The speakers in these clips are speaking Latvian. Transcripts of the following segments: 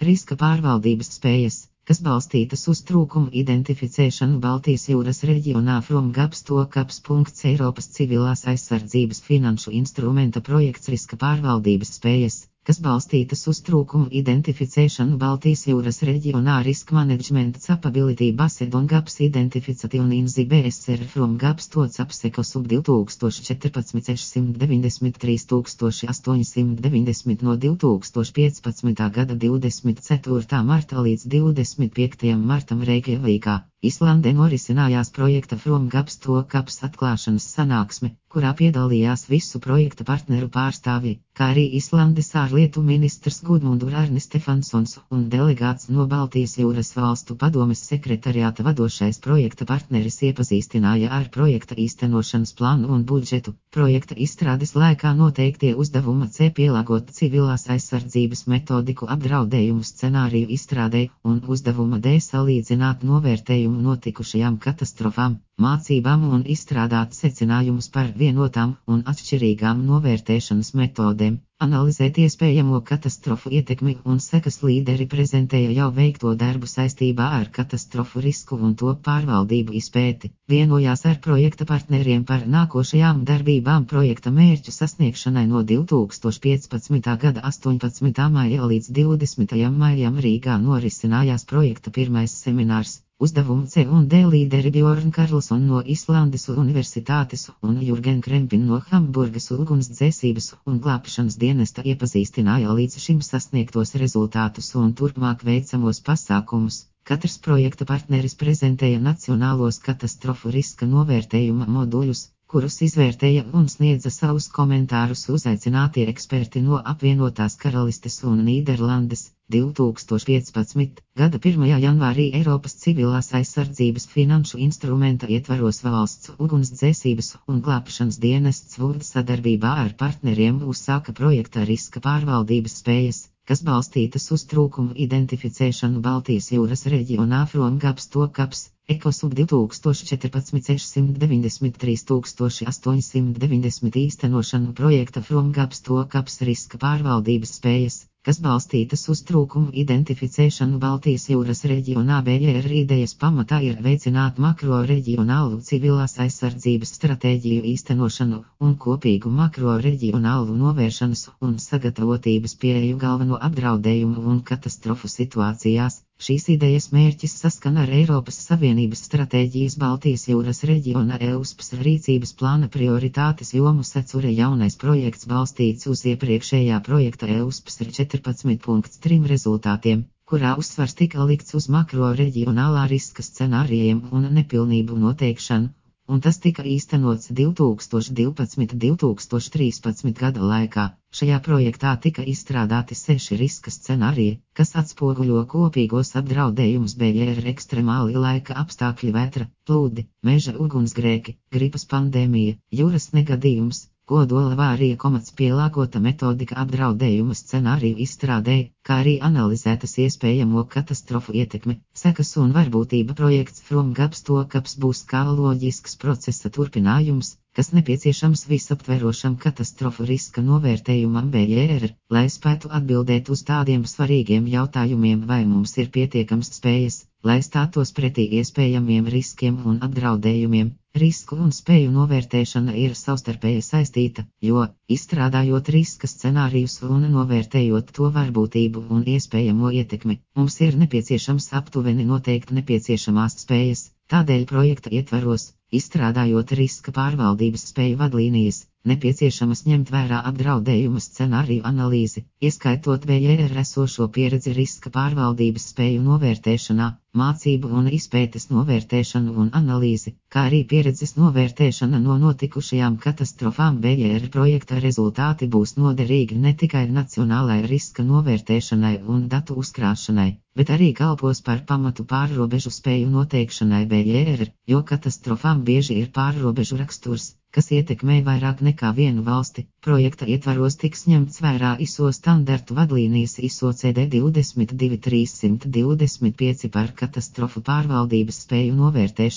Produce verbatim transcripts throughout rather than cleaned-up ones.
Riska pārvaldības spējas, kas balstītas uz trūkumu identificēšanu Baltijas jūras reģionā from gaps to kaps. Eiropas civilās aizsardzības finanšu instrumenta projekts riska pārvaldības spējas, kas balstītas uz trūkumu identificēšanu Baltijas jūras reģionā risk management capability based on gaps identification in the B S R from gaps to capseko sub divtūkstoš četrpadsmit sešsimt deviņdesmit trīs tūkstoši astoņsimt deviņdesmit no divtūkstoš piecpadsmitā gada divdesmit ceturtā marta līdz divdesmit piektajam martam Reikjavīkā, Islande norisinājās projekta From Gaps to Kaps atklāšanas sanāksme, kurā piedalījās visu projekta partneru pārstāvji, kā arī Islandes ārlietu ministrs Gudmundur Arni Stefansons un delegāts no Baltijas jūras valstu padomes sekretariāta vadošais projekta partneris iepazīstināja ar projekta īstenošanas plānu un budžetu. Projekta izstrādes laikā noteiktie uzdevuma C pielāgot civilās aizsardzības metodiku apdraudējumu scenāriju izstrādei un uzdevuma D salīdzināt novērtējumu notikušajām katastrofām, mācībām un izstrādāt secinājumus par vienotām un atšķirīgām novērtēšanas metodēm, analizēt iespējamo katastrofu ietekmi un sekas. Līderi prezentēja jau veikto darbu saistībā ar katastrofu risku un to pārvaldību izpēti, vienojās ar projekta partneriem par nākošajām darbībām projekta mērķu sasniegšanai no divtūkstoš piecpadsmitā gada astoņpadsmitā maija līdz divdesmitajam maijam Rīgā norisinājās projekta pirmais seminārs. Uzdevumu C un D līderi Bjorn Karlsson no Islandes universitātes un Jurgen Krempin no Hamburgas ugunsdzēsības un glābšanas dienesta iepazīstināja līdz šim sasniegtos rezultātus un turpmāk veicamos pasākumus. Katrs projekta partneris prezentēja nacionālos katastrofu riska novērtējuma moduļus, kurus izvērtēja un sniedza savus komentārus uzaicinātie eksperti no apvienotās Karalistes un Nīderlandes. divtūkstoš piecpadsmitā gada pirmajā janvārī Eiropas civilās aizsardzības finanšu instrumenta ietvaros valsts ugunsdzēsības un glābšanas dienests V U D sadarbībā ar partneriem uzsāka projekta riska pārvaldības spējas, kas balstītas uz trūkumu identificēšanu Baltijas jūras reģionā from gaps to kaps. Ekosub divtūkstoš četrpadsmit sešsimt deviņdesmit trīs tūkstoši astoņsimt deviņdesmit īstenošanu projekta from gaps to kaps riska pārvaldības spējas, kas balstītas uz trūkumu identificēšanu Baltijas jūras reģionā. B J R idejas pamatā ir veicināt makro reģionālu civilās aizsardzības stratēģiju īstenošanu un kopīgu makro reģionālu novēršanas un sagatavotības pieeju galveno apdraudējumu un katastrofu situācijās. Šīs idejas mērķis saskan ar Eiropas Savienības stratēģijas Baltijas jūras reģiona E U S P S rīcības plāna prioritātes jomu secure jaunais projekts balstīts uz iepriekšējā projekta E U S P S četrpadsmit trim rezultātiem, kurā uzsvars tika likts uz makro reģionālā riska scenārijiem un nepilnību noteikšanu, un tas tika īstenots divtūkstoš divpadsmit līdz divtūkstoš trīspadsmit gada laikā. Šajā projektā tika izstrādāti seši riska scenāriji, kas atspoguļo kopīgos apdraudējumus B J R ekstremāli laika apstākļi vētra, plūdi, meža ugunsgrēki, gripas pandēmija, jūras negadījums, kodola avārija komats pielāgota metodika apdraudējuma scenāriju izstrādēji, kā arī analizētas iespējamo katastrofu ietekme, sekas un varbūtība. Projekts From Gaps to Kaps būs kā loģisks procesa turpinājums, kas nepieciešams visaptverošam katastrofu riska novērtējumam B J R, lai spētu atbildēt uz tādiem svarīgiem jautājumiem, vai mums ir pietiekams spējas, lai stātos pretī iespējamiem riskiem un apdraudējumiem. Risku un spēju novērtēšana ir savstarpēji saistīta, jo, izstrādājot riska scenārijus un novērtējot to varbūtību un iespējamo ietekmi, mums ir nepieciešams aptuveni noteikt nepieciešamās spējas. Tādēļ projekta ietvaros, izstrādājot riska pārvaldības spēju vadlīnijas, nepieciešamas ņemt vērā apdraudējuma scenāriju analīzi, ieskaitot B J R esošo pieredzi riska pārvaldības spēju novērtēšanā, mācību un izpētes novērtēšanu un analīzi, kā arī pieredzes novērtēšana no notikušajām katastrofām. B J R projekta rezultāti būs noderīgi ne tikai nacionālai riska novērtēšanai un datu uzkrāšanai, bet arī kalpos par pamatu pārrobežu spēju noteikšanai B J R, jo katastrofām bieži ir pārrobežu raksturs, kas ietekmē vairāk nekā vienu valsti. Projekta ietvaros tiks ņemts vērā I S O standartu vadlīnijas I S O C D divdesmit divi trīsimt divdesmit pieci par katastrofu pārvaldības spēju novērtēšanu,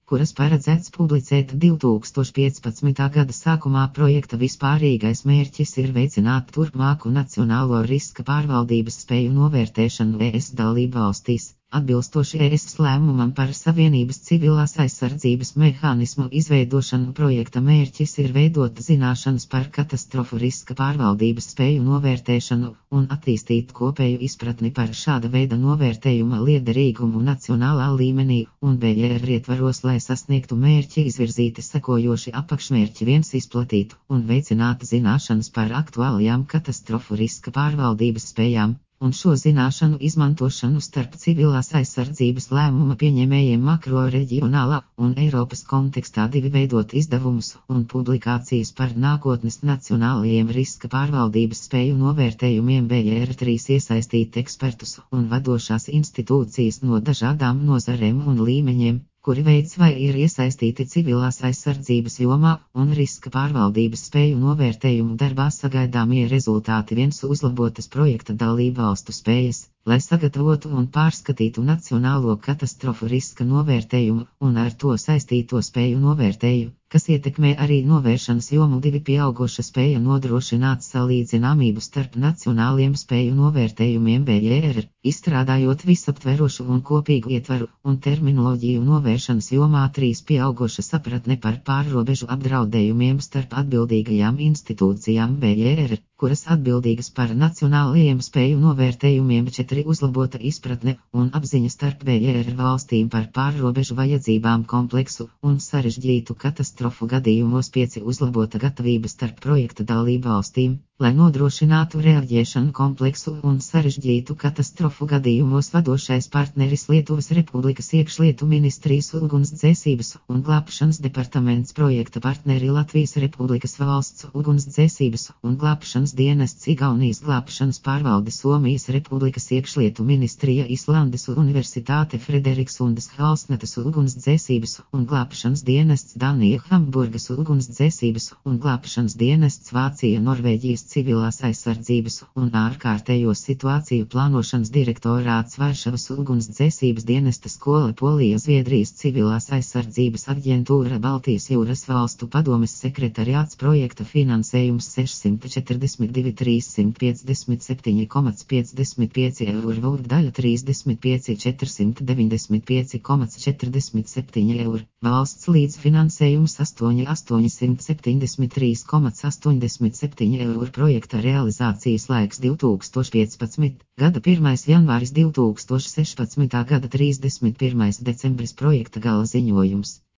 kuras paredzēts publicēt divtūkstoš piecpadsmitā gada sākumā. Projekta vispārīgais mērķis ir veicināt turpmāku nacionālo riska pārvaldības spēju novērtēšanu E S dalībvalstīs. Atbilstoši E S lēmumam par Savienības civilās aizsardzības mehānismu izveidošanu, projekta mērķis ir veidot zināšanas par katastrofu riska pārvaldības spēju novērtēšanu un attīstīt kopēju izpratni par šāda veida novērtējuma liederīgumu nacionālā līmenī un B R ietvaros, lai sasniegtu mērķi izvirzīti sekojoši apakšmērķi viens izplatītu un veicinātu zināšanas par aktuālajām katastrofu riska pārvaldības spējām, un šo zināšanu izmantošanu starp civilās aizsardzības lēmuma pieņēmējiem makro, reģionālā un Eiropas kontekstā. Divi veidot izdevumus un publikācijas par nākotnes nacionālajiem riska pārvaldības spēju novērtējumiem. B R trīs iesaistīt ekspertus un vadošās institūcijas no dažādām nozarēm un līmeņiem, kuri veids vai ir iesaistīti civilās aizsardzības jomā un riska pārvaldības spēju novērtējumu darbā. Sagaidāmie rezultāti: viens uzlabotas projekta dalībvalstu spējas, lai sagatavotu un pārskatītu nacionālo katastrofu riska novērtējumu un ar to saistīto spēju novērtējumu, kas ietekmē arī novēršanas jomu. Divi pieaugoša spēja nodrošināt salīdzināmību starp nacionāliem spēju novērtējumiem B R, izstrādājot visaptverošu un kopīgu ietvaru un terminoloģiju novēršanas jomā. Trīs pieaugoša sapratne par pārrobežu apdraudējumiem starp atbildīgajām institūcijām B R, kuras atbildīgas par nacionālajiem spēju novērtējumiem. Četri uzlabota izpratne un apziņa starp B R valstīm par pārrobežu vajadzībām kompleksu un sarežģītu katastrofu gadījumos. Pieci uzlabota gatavība starp projekta dalību valstīm, lai nodrošinātu reaģēšanu kompleksu un sarežģītu katastrofu gadījumos. Vadošais partneris Lietuvas Republikas iekšlietu ministrijas ugunsdzēsības un glābšanas departaments. Projekta partneri Latvijas Republikas valsts ugunsdzēsības un glābšanas dienests, Igaunijas glābšanas pārvalde, Somijas Republikas iekšlietu ministrija, Islandes universitāte, Frederikssundas Halsnetas ugunsdzēsības un glābšanas dienests, Danija Hamburgas ugunsdzēsības un glābšanas dienests, Vācija, Norvēģijas civilās aizsardzības un ārkārtējo situāciju plānošanas direktorāts, Varšavas ugunsdzēsības dienesta skola, Polija, Zviedrijas civilās aizsardzības aģentūra, Baltijas jūras valstu padomes sekretariāts. Projekta finansējums sešsimt četrdesmit divi trīssimt piecdesmit septiņi komats piecdesmit pieci eiro, daļa trīsdesmit pieci četrsimt deviņdesmit pieci komats četrdesmit septiņi eiro, valsts līdzfinansējums astoņi astoņsimt septiņdesmit trīs komats astoņdesmit septiņi eiro. Projekta realizācijas laiks divtūkstoš piecpadsmitā gada pirmais janvāris divtūkstoš sešpadsmitā gada trīsdesmit pirmais decembris. Projekta gala ziņojums.